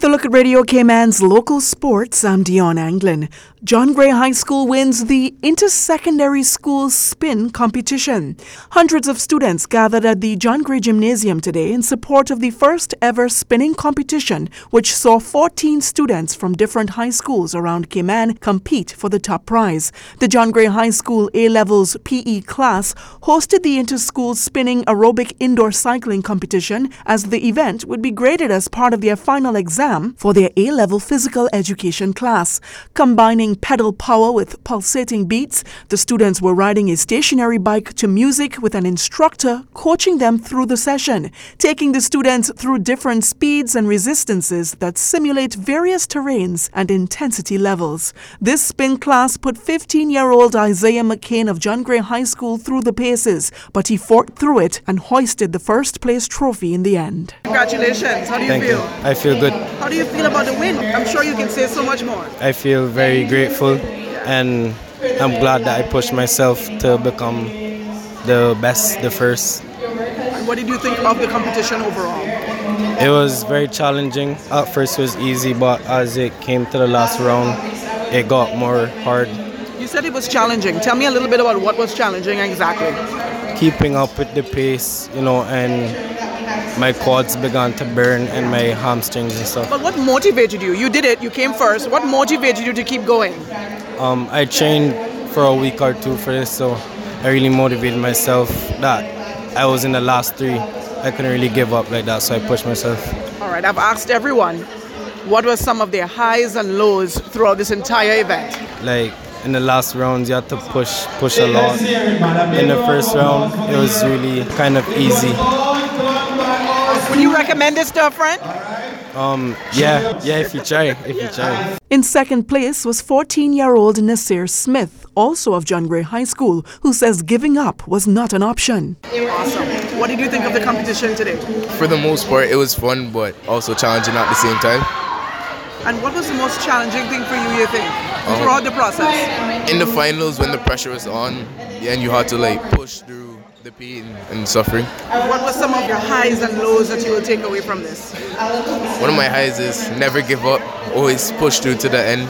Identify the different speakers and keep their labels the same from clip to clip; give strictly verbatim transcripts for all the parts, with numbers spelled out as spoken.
Speaker 1: With a look at Radio Cayman's local sports, I'm Dion Anglin. John Gray High School wins the Inter-Secondary School Spin Competition. Hundreds of students gathered at the John Gray Gymnasium today in support of the first ever spinning competition, which saw fourteen students from different high schools around Cayman compete for the top prize. The John Gray High School A-Levels P E class hosted the Inter-School Spinning Aerobic Indoor Cycling Competition, as the event would be graded as part of their final exam for their A-Level Physical Education class. Combining pedal power with pulsating beats, the students were riding a stationary bike to music with an instructor coaching them through the session, taking the students through different speeds and resistances that simulate various terrains and intensity levels. This spin class put fifteen-year-old Isaiah McCain of John Gray High School through the paces, but he fought through it and hoisted the first place trophy in the end.
Speaker 2: Congratulations. How do you
Speaker 3: Thank
Speaker 2: feel?
Speaker 3: You. I feel good.
Speaker 2: How do you feel about the win? I'm sure you can say so much more.
Speaker 3: I feel very grateful, and I'm glad that I pushed myself to become the best, the first.
Speaker 2: And what did you think of the competition overall?
Speaker 3: It was very challenging. At first it was easy, but as it came to the last round, it got more hard.
Speaker 2: You said it was challenging. Tell me a little bit about what was challenging exactly.
Speaker 3: Keeping up with the pace, you know, and my quads began to burn and my hamstrings and stuff.
Speaker 2: But what motivated you? You did it, you came first. What motivated you to keep going?
Speaker 3: Um, I trained for a week or two for this, so I really motivated myself that I was in the last three. I couldn't really give up like that, so I pushed myself.
Speaker 2: All right, I've asked everyone, what were some of their highs and lows throughout this entire event?
Speaker 3: Like, in the last rounds, you had to push, push a lot. In the first round, it was really kind of easy.
Speaker 2: Would you recommend this to a friend?
Speaker 3: Um, yeah, yeah, if you try, if you try.
Speaker 1: In second place was fourteen-year-old Nasir Smith, also of John Gray High School, who says giving up was not an option.
Speaker 2: Awesome. What did you think of the competition today?
Speaker 4: For the most part, it was fun, but also challenging at the same time.
Speaker 2: And what was the most challenging thing for you, you think, um, throughout the process?
Speaker 4: In the finals, when the pressure was on, and you had to like push through the pain and suffering.
Speaker 2: What were some of your highs and lows that you will take away from this?
Speaker 4: One of my highs is never give up, always push through to the end.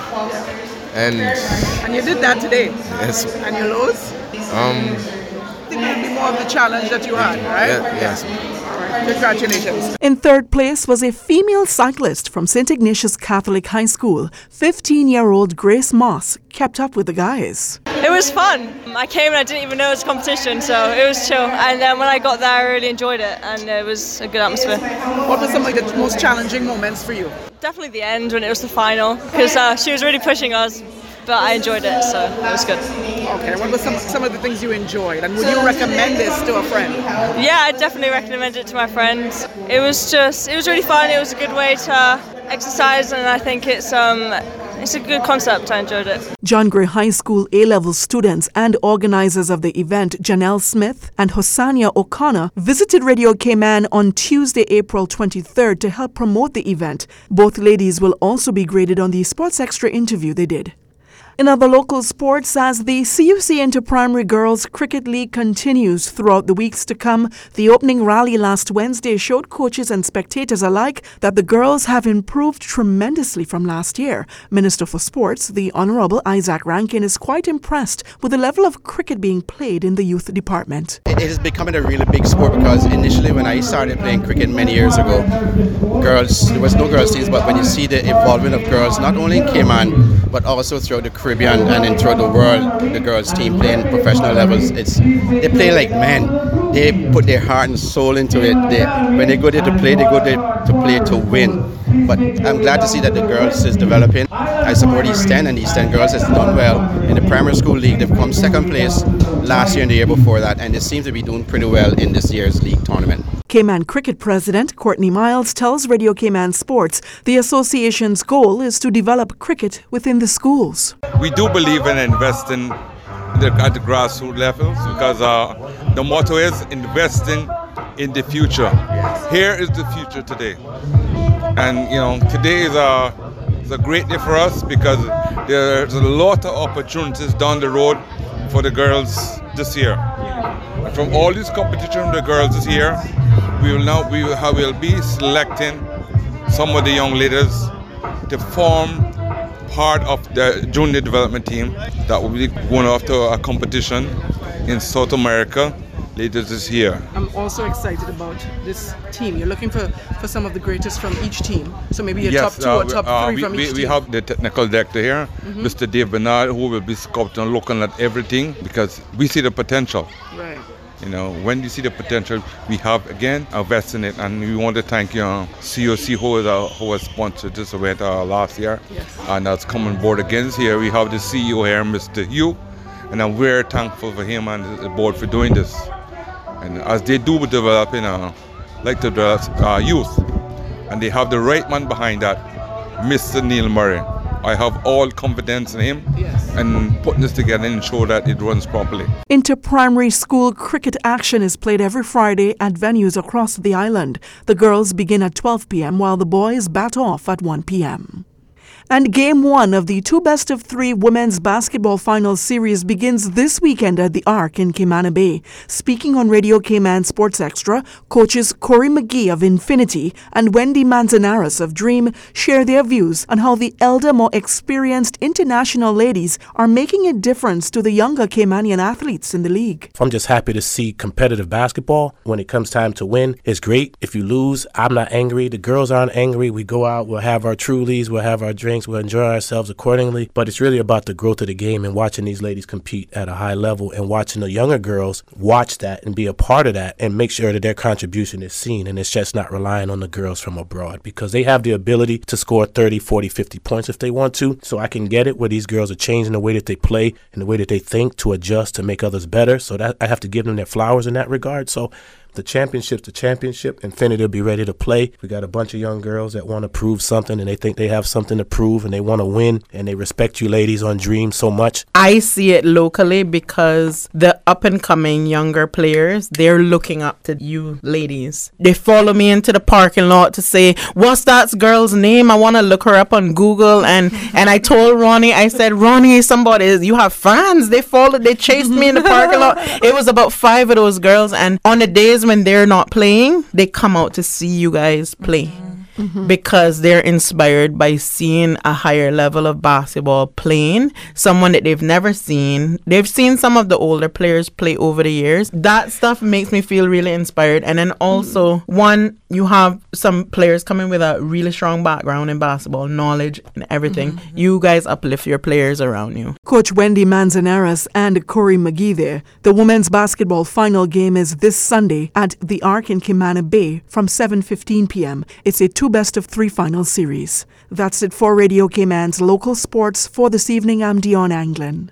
Speaker 4: And
Speaker 2: and you did that today?
Speaker 4: Yes.
Speaker 2: And your lows?
Speaker 4: Um,
Speaker 2: I think it would be more of the challenge that you had, right?
Speaker 4: Yeah, yes.
Speaker 2: Congratulations.
Speaker 1: In third place was a female cyclist from Saint Ignatius Catholic High School. fifteen-year-old Grace Moss kept up with the guys.
Speaker 5: It was fun. I came and I didn't even know it was a competition, so it was chill. And then when I got there, I really enjoyed it, and it was a good atmosphere.
Speaker 2: What were some of the most challenging moments for you?
Speaker 5: Definitely the end, when it was the final, because uh, she was really pushing us, but I enjoyed it, so it was good.
Speaker 2: Okay, what were some, some of the things you enjoyed, and would you recommend this to a friend?
Speaker 5: Yeah, I definitely recommend it to my friends. It was just, it was really fun. It was a good way to exercise, and I think it's um, it's a good concept. I enjoyed it.
Speaker 1: John Gray High School A-Level students and organizers of the event, Janelle Smith and Hossania O'Connor, visited Radio Cayman on Tuesday, April twenty-third to help promote the event. Both ladies will also be graded on the Sports Extra interview they did. In other local sports, as the C U C Inter-Primary Girls Cricket League continues throughout the weeks to come, the opening rally last Wednesday showed coaches and spectators alike that the girls have improved tremendously from last year. Minister for Sports, the Honourable Isaac Rankin, is quite impressed with the level of cricket being played in the youth department.
Speaker 6: It is becoming a really big sport, because initially when I started playing cricket many years ago, girls, there was no girls teams, but when you see the involvement of girls, not only in Cayman, but also throughout the Caribbean and then throughout the world, the girls team playing professional levels, it's they play like men. They put their heart and soul into it. They, when they go there to play, they go there to play to win. But I'm glad to see that the girls is developing. I support East End, and East End girls has done well in the primary school league. They've come second place last year and the year before that, and they seem to be doing pretty well in this year's league tournament.
Speaker 1: Cayman Cricket President Courtney Miles tells Radio Cayman Sports the association's goal is to develop cricket within the schools.
Speaker 7: We do believe in investing the, at the grassroots levels, because uh, the motto is investing in the future. Here is the future today. And you know, today is a, is a great day for us, because there's a lot of opportunities down the road for the girls this year. And from all these competitions, the girls this year, we will now we will, have, will be selecting some of the young ladies to form part of the junior development team that will be going after a competition in South America later this year.
Speaker 2: I'm also excited about this team. You're looking for, for some of the greatest from each team. So maybe a
Speaker 7: Yes,
Speaker 2: top two
Speaker 7: uh,
Speaker 2: or top
Speaker 7: uh,
Speaker 2: three
Speaker 7: we,
Speaker 2: from
Speaker 7: we,
Speaker 2: each
Speaker 7: we
Speaker 2: team.
Speaker 7: have the technical director here,
Speaker 2: Mm-hmm.
Speaker 7: Mister Dave Bernard, who will be scouting and looking at everything because we see the potential.
Speaker 2: Right.
Speaker 7: You know, when you see the potential, we have again invested in it, and we want to thank you, know, C O C, who, is, uh, who has sponsored this event uh, last year,
Speaker 2: Yes.
Speaker 7: and that's coming board again this year. We have the C E O here, Mister Hugh, and I'm very thankful for him and the board for doing this. And as they do develop, you know, like to develop uh, youth, and they have the right man behind that, Mister Neil Murray. I have all confidence in him
Speaker 2: Yes.
Speaker 7: and putting this together and ensure that it runs properly.
Speaker 1: Inter-primary school cricket action is played every Friday at venues across the island. The girls begin at twelve p.m. while the boys bat off at one p.m. And Game one of the two best-of-three women's basketball final series begins this weekend at the Arc in Cayman Bay. Speaking on Radio Cayman Sports Extra, coaches Corey McGee of Infinity and Wendy Manzanares of Dream share their views on how the elder, more experienced international ladies are making a difference to the younger Caymanian athletes in the league.
Speaker 8: I'm just happy to see competitive basketball. When it comes time to win, it's great. If you lose, I'm not angry. The girls aren't angry. We go out, we'll have our Trulies, we'll have our drinks, we'll enjoy ourselves accordingly. But it's really about the growth of the game and watching these ladies compete at a high level and watching the younger girls watch that and be a part of that and make sure that their contribution is seen. And it's just not relying on the girls from abroad because they have the ability to score thirty, forty, fifty points if they want to. So I can get it where these girls are changing the way that they play and the way that they think to adjust to make others better. So that I have to give them their flowers in that regard. So the championship's the championship. Infinity will be ready to play. We got a bunch of young girls that want to prove something and they think they have something to prove and they want to win and they respect you ladies on Dream so much.
Speaker 9: I see it locally because the up and coming younger players, they're looking up to you ladies. They follow me into the parking lot to say, what's that girl's name? I want to look her up on Google. And, and I told Ronnie, I said, Ronnie, somebody, you have fans. They followed, they chased me in the parking lot. It was about five of those girls. And on the days when they're not playing, they come out to see you guys play. Mm-hmm. Because they're inspired by seeing a higher level of basketball playing, someone that they've never seen. They've seen some of the older players play over the years. That stuff makes me feel really inspired. And then also, mm-hmm. one, you have some players coming with a really strong background in basketball, knowledge and everything. Mm-hmm. You guys uplift your players around you.
Speaker 1: Coach Wendy Manzanares and Corey McGee there. The women's basketball final game is this Sunday at the Arc in Cayman Bay from seven fifteen p.m. It's a two best-of-three final series. That's it for Radio Cayman's local sports for this evening. I'm Dion Anglin.